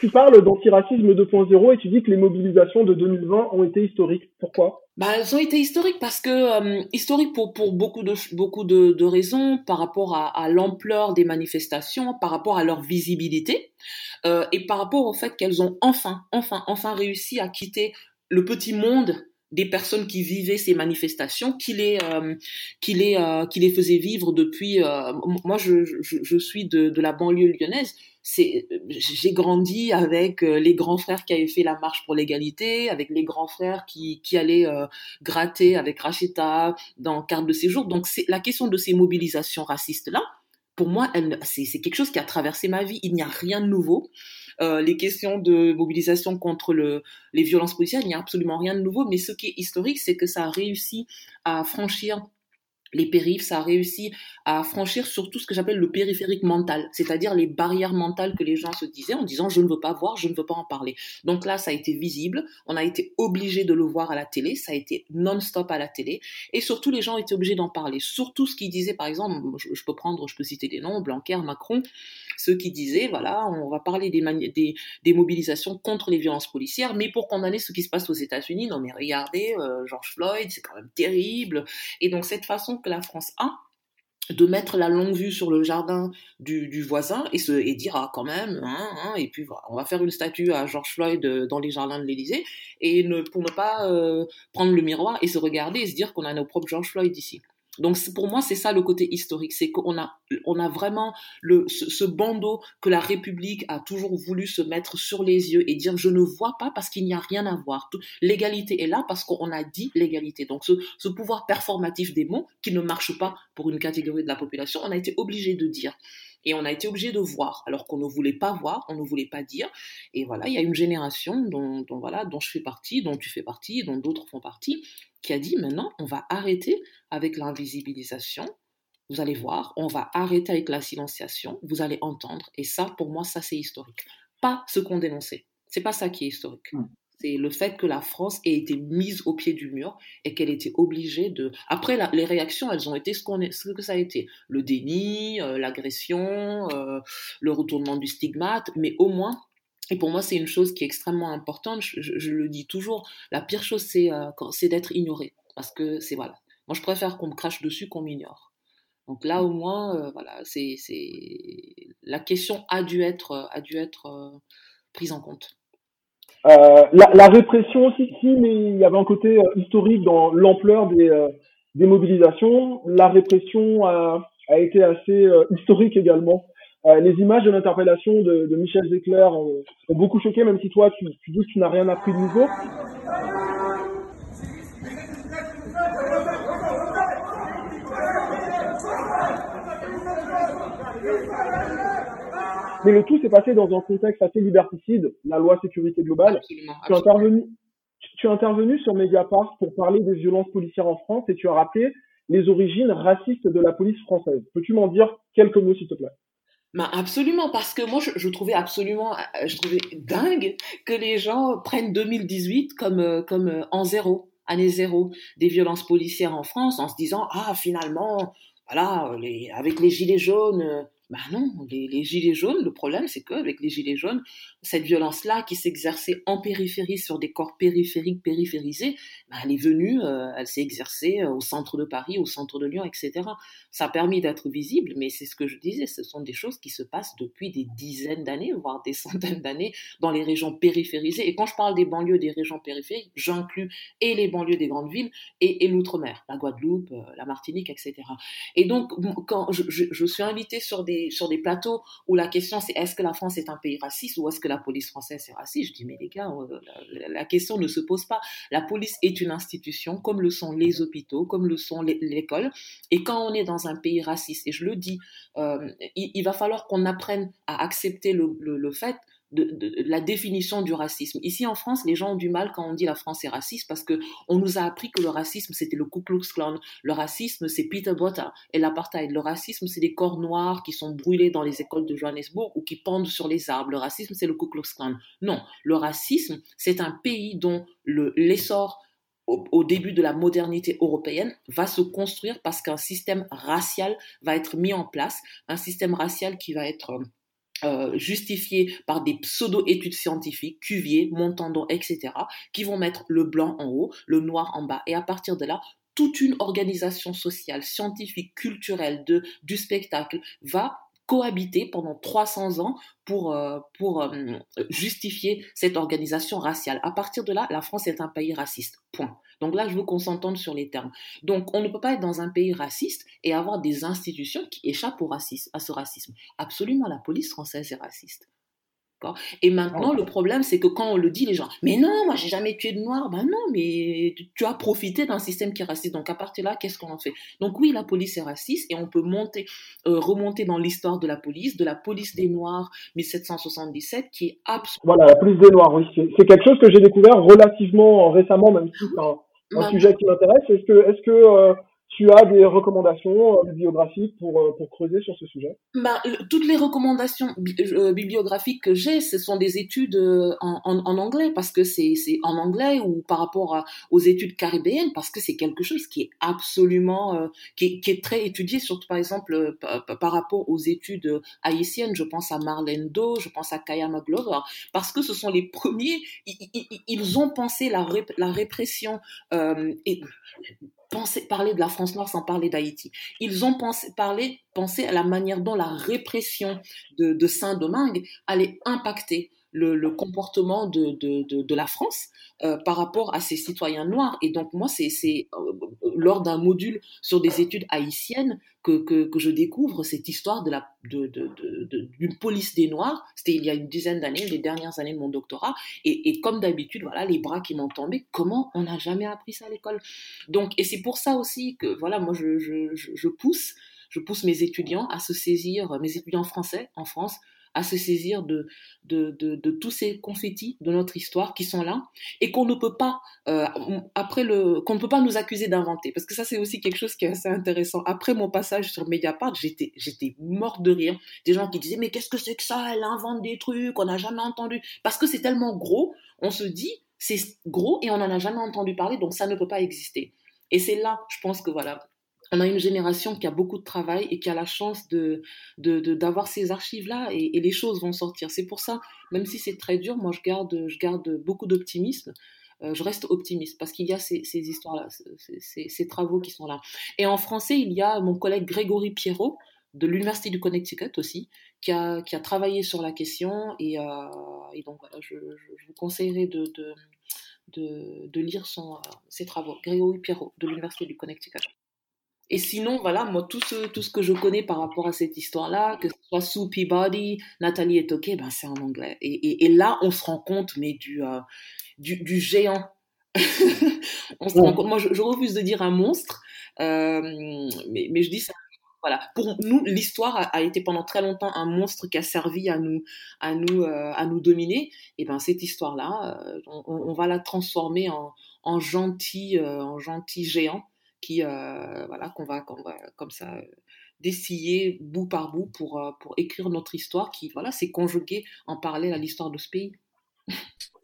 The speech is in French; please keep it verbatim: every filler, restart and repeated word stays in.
tu parles d'antiracisme deux point zéro et tu dis que les mobilisations de deux mille vingt ont été historiques. Pourquoi? Bah, elles ont été historiques parce que euh, historiques pour pour beaucoup de beaucoup de, de raisons par rapport à, à l'ampleur des manifestations, par rapport à leur visibilité euh, et par rapport au fait qu'elles ont enfin enfin enfin réussi à quitter le petit monde des personnes qui vivaient ces manifestations, qui les euh, qui les euh, qui les faisaient vivre depuis. Euh, moi, je, je je suis de de la banlieue lyonnaise. C'est, j'ai grandi avec euh, les grands frères qui avaient fait la marche pour l'égalité, avec les grands frères qui qui allaient euh, gratter avec Racheta dans carte de séjour. Donc c'est la question de ces mobilisations racistes là. Pour moi, elle, c'est, c'est quelque chose qui a traversé ma vie. Il n'y a rien de nouveau. Euh, les questions de mobilisation contre le, les violences policières, il n'y a absolument rien de nouveau. Mais ce qui est historique, c'est que ça a réussi à franchir les périphes, ça a réussi à franchir surtout ce que j'appelle le périphérique mental, c'est-à-dire les barrières mentales que les gens se disaient en disant je ne veux pas voir, je ne veux pas en parler. Donc là, ça a été visible, on a été obligé de le voir à la télé, ça a été non-stop à la télé, et surtout les gens étaient obligés d'en parler. Surtout ce qu'ils disaient, par exemple, je, je peux prendre, je peux citer des noms, Blanquer, Macron, ceux qui disaient voilà, on va parler des, mani- des, des mobilisations contre les violences policières, mais pour condamner ce qui se passe aux États-Unis, non mais regardez, euh, George Floyd, c'est quand même terrible. Et donc cette façon que la France a de mettre la longue vue sur le jardin du, du voisin et se et dire ah quand même hein, hein, et puis voilà, on va faire une statue à George Floyd euh, dans les jardins de l'Élysée et ne pour ne pas euh, prendre le miroir et se regarder et se dire qu'on a nos propres George Floyd ici. Donc pour moi c'est ça le côté historique, c'est qu'on a on a vraiment le ce, ce bandeau que la République a toujours voulu se mettre sur les yeux et dire je ne vois pas parce qu'il n'y a rien à voir. Tout, l'égalité est là parce qu'on a dit l'égalité. Donc ce, ce pouvoir performatif des mots qui ne marche pas pour une catégorie de la population, on a été obligé de dire. Et on a été obligé de voir, alors qu'on ne voulait pas voir, on ne voulait pas dire. Et voilà, il y a une génération dont, dont voilà, dont je fais partie, dont tu fais partie, dont d'autres font partie, qui a dit maintenant, on va arrêter avec l'invisibilisation. Vous allez voir, on va arrêter avec la silenciation. Vous allez entendre. Et ça, pour moi, ça c'est historique. Pas ce qu'on dénonçait. C'est pas ça qui est historique. C'est le fait que la France ait été mise au pied du mur et qu'elle était obligée de. Après, la, les réactions, elles ont été ce, qu'on est, ce que ça a été. Le déni, euh, l'agression, euh, le retournement du stigmate, mais au moins. Et pour moi, c'est une chose qui est extrêmement importante. Je, je, je le dis toujours. La pire chose, c'est, euh, c'est d'être ignoré. Parce que c'est voilà. Moi, je préfère qu'on me crache dessus qu'on m'ignore. Donc là, au moins, euh, voilà, c'est, c'est la question a dû être, a dû être euh, prise en compte. Euh, la, la répression aussi, si, mais il y avait un côté euh, historique dans l'ampleur des, euh, des mobilisations. La répression a, a été assez euh, historique également. Euh, les images de l'interpellation de, de Michel Zecler ont, ont beaucoup choqué, même si toi, tu, tu dis que tu n'as rien appris de nouveau. Mais le tout s'est passé dans un contexte assez liberticide, la loi sécurité globale. Absolument, Tu es absolument. intervenu, tu es intervenu sur Mediapart pour parler des violences policières en France et tu as rappelé les origines racistes de la police française. Peux-tu m'en dire quelques mots, s'il te plaît? Ben absolument, parce que moi, je, je trouvais absolument, euh, je trouvais dingue que les gens prennent deux mille dix-huit comme, euh, comme euh, en zéro, année zéro, des violences policières en France, en se disant, ah, finalement, voilà, les, avec les gilets jaunes, euh, ben non, les, les gilets jaunes, le problème, c'est qu'avec les gilets jaunes, cette violence-là qui s'exerçait en périphérie sur des corps périphériques, périphérisés, ben, elle est venue, euh, elle s'est exercée euh, au centre de Paris, au centre de Lyon, et cetera. Ça a permis d'être visible, mais c'est ce que je disais, ce sont des choses qui se passent depuis des dizaines d'années, voire des centaines d'années, dans les régions périphérisées. Et quand je parle des banlieues des régions périphériques, j'inclus et les banlieues des grandes villes et, et l'outre-mer, la Guadeloupe, euh, la Martinique, et cetera. Et donc, quand je, je, je suis invitée sur des, sur des plateaux où la question c'est est-ce que la France est un pays raciste ou est-ce que la police française est raciste, je dis mais les gars, euh, la, la question ne se pose pas. La police est une institution, comme le sont les hôpitaux, comme le sont les, l'école. Et quand on est dans un pays raciste, et je le dis, euh, il, il va falloir qu'on apprenne à accepter le, le, le fait de, de, de la définition du racisme. Ici en France, les gens ont du mal quand on dit la France est raciste parce que on nous a appris que le racisme c'était le Ku Klux Klan, le racisme c'est Peter Botta et l'apartheid, le racisme c'est des corps noirs qui sont brûlés dans les écoles de Johannesburg ou qui pendent sur les arbres, le racisme c'est le Ku Klux Klan. Non, le racisme c'est un pays dont le, l'essor au, au début de la modernité européenne va se construire parce qu'un système racial va être mis en place, un système racial qui va être euh, justifiées par des pseudo-études scientifiques, Cuvier, Montandon, et cetera, qui vont mettre le blanc en haut, le noir en bas. Et à partir de là, toute une organisation sociale, scientifique, culturelle de, du spectacle va cohabiter pendant trois cents ans pour, euh, pour euh, justifier cette organisation raciale. À partir de là, la France est un pays raciste. Point. Donc là, je veux qu'on s'entende sur les termes. Donc, on ne peut pas être dans un pays raciste et avoir des institutions qui échappent au racisme, à ce racisme. Absolument, la police française est raciste. Et maintenant, le problème, c'est que quand on le dit, les gens, mais non, moi, j'ai jamais tué de noir. Ben non, mais tu as profité d'un système qui est raciste. Donc, à partir de là, qu'est-ce qu'on en fait? Donc, oui, la police est raciste et on peut monter, euh, remonter dans l'histoire de la police, de la police des Noirs mille sept cent soixante-dix-sept, qui est absolument... Voilà, la police des Noirs, oui. C'est, c'est quelque chose que j'ai découvert relativement récemment, même si c'est un, un sujet qui m'intéresse. Est-ce que, est-ce que euh, tu as des recommandations euh, bibliographiques pour, euh, pour creuser sur ce sujet? Ben, toutes les recommandations bi- euh, bibliographiques que j'ai, ce sont des études euh, en, en, en anglais, parce que c'est, c'est en anglais, ou par rapport à- aux études caribéennes, parce que c'est quelque chose qui est absolument, euh, qui, est, qui est très étudié, surtout par exemple euh, par, par rapport aux études haïtiennes. Je pense à Marlène Do, je pense à Kaya Glover, parce que ce sont les premiers, ils, ils, ils ont pensé la, rép- la répression euh, et penser, parler de la France noire sans parler d'Haïti. Ils ont pensé, parlé, pensé à la manière dont la répression de, de Saint-Domingue allait impacter le, le comportement de, de, de, de la France euh, par rapport à ses citoyens noirs. Et donc, moi, c'est, c'est euh, lors d'un module sur des études haïtiennes que, que, que je découvre cette histoire de la, de, de, de, de, d'une police des Noirs. C'était il y a une dizaine d'années, les dernières années de mon doctorat. Et, et comme d'habitude, voilà, les bras qui m'ont tombé. Comment on n'a jamais appris ça à l'école? Donc, et c'est pour ça aussi que, voilà, moi, je, je, je, je pousse, je pousse mes étudiants à se saisir, mes étudiants français en France, à se saisir de, de, de, de tous ces confettis de notre histoire qui sont là et qu'on ne peut pas, euh, après le, qu'on ne peut pas nous accuser d'inventer. Parce que ça, c'est aussi quelque chose qui est assez intéressant. Après mon passage sur Mediapart, j'étais, j'étais morte de rire. Des gens qui disaient, mais qu'est-ce que c'est que ça? Elle invente des trucs, on n'a jamais entendu. Parce que c'est tellement gros, on se dit, c'est gros et on n'en a jamais entendu parler, donc ça ne peut pas exister. Et c'est là, je pense que voilà, on a une génération qui a beaucoup de travail et qui a la chance de, de, de- d'avoir ces archives-là et, et les choses vont sortir. C'est pour ça, même si c'est très dur, moi je garde, je garde beaucoup d'optimisme. Euh, je reste optimiste parce qu'il y a ces, ces histoires-là, ces, ces- ces travaux qui sont là. Et en français, il y a mon collègue Grégory Pierrot de l'Université du Connecticut aussi, qui a, qui a travaillé sur la question. Et, euh, et donc voilà, je, je, je vous conseillerais de, de, de, de lire son, euh, ses travaux. Grégory Pierrot de l'Université du Connecticut. Et sinon, voilà, moi, tout ce, tout ce que je connais par rapport à cette histoire-là, que ce soit Sue Peabody, Nathalie Etoke, ben, c'est en anglais. Et, et, et là, on se rend compte, mais du, euh, du, du géant. On se rend compte, moi, je, je refuse de dire un monstre, euh, mais, mais je dis ça. Voilà. Pour nous, l'histoire a, a été pendant très longtemps un monstre qui a servi à nous, à nous, euh, à nous dominer. Et ben, cette histoire-là, euh, on, on va la transformer en, en gentil, euh, en gentil géant qui, euh, voilà, qu'on va, qu'on va comme ça euh, dessiller bout par bout pour, euh, pour écrire notre histoire qui, voilà, s'est conjuguée en parallèle à l'histoire de ce pays.